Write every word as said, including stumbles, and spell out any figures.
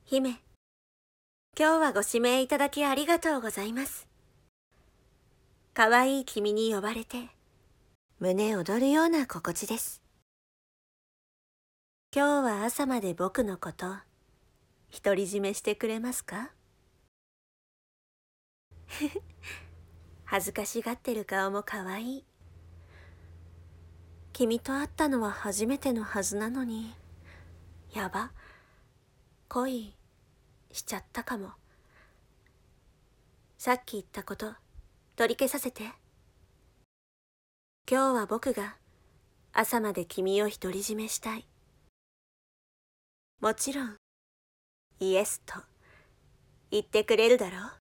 姫、今日はご指名いただきありがとうございます。かわいい君に呼ばれて、胸躍るような心地です。今日は朝まで僕のこと、独り占めしてくれますか？恥ずかしがってる顔もかわいい。君と会ったのは初めてのはずなのに、やば、恋しちゃったかも。さっき言ったこと取り消させて。今日は僕が朝まで君を独り占めしたい。もちろんイエスと言ってくれるだろう。